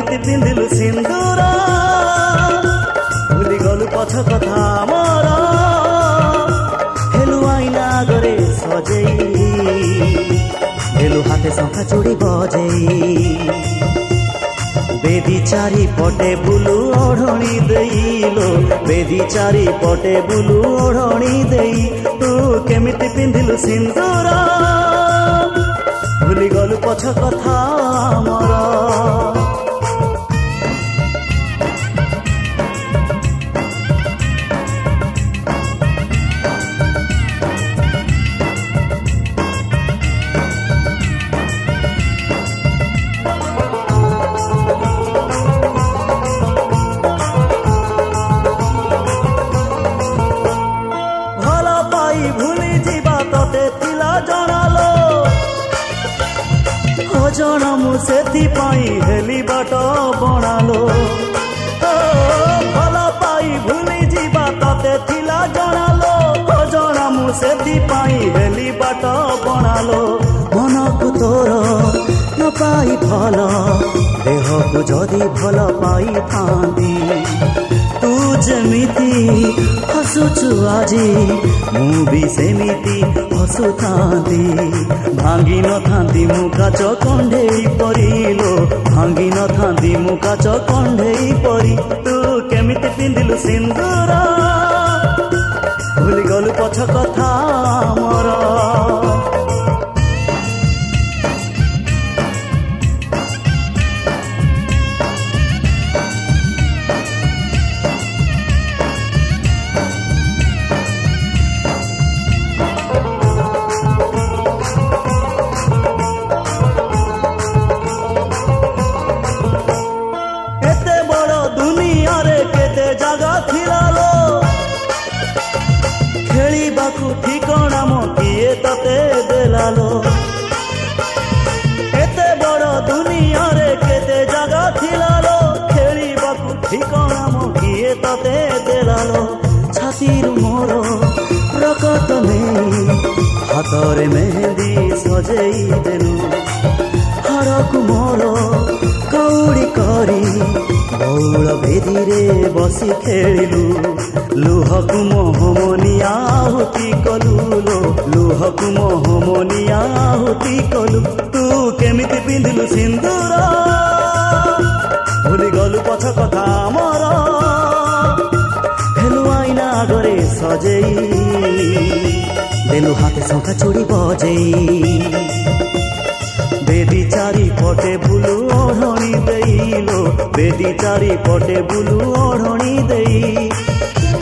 केमिति पिंधिलु सिंदूर भूली गलु पछ कथा मोर हेलु आईना आगरे सजेई हेलु हाथे शंखा चूड़ी बजेई बेदी चारी पटे बुलु ओढ़णी देइलो बेदी चारी पटे बुलु ओढ़णी देई तू केमिति पिंधिलु सिंदूर भूली गलु पछ कथा मोर भूली जीवा तते थिला जणालो अजण मु सेथि पाई हेली बाट बनालो भल पाई भूली जीवा तते थिला जणालो अजण मु सेथि पाई हेली बाट बनालो मन को तोर न पाई भल देह को जदी भल पाई थांदी तू जमिति हसुचु आजी मु भी सेमिति हसुथांती भांगी न थांती मु काच कंढेई परिलो भांगी न थांती मु काच कंढेई परी तू केमिति पिंधिलु सिंदूर भूली गलु पछ कथा मोर ठिकणा मो किए तते देलालो एते बड़ दुनिया रे केते जगह थिलालो खेलिबाकू ठिकणा मो किए तते देलालो छातीर मोर प्रकट नहीं हाथरे मेहंदी सजेई देलु हाड़कू मोर कौड़ी करी बौल भेदी रे बसी खेलिलु लुहकु मोहमनिया आहुति कलु लो लुहकु मोहमनिया आहुति कलु तू केमिति पिंधिलु सिंदूर भूली गलु पछ कथा मोर हेलु आईना आगरे सजेई देलु हाथे शंखा चूड़ी बजेई बेदी चारी पटे बुलु ओढ़णी देइलो बेदी चारी पटे बुलु ओढ़णी देई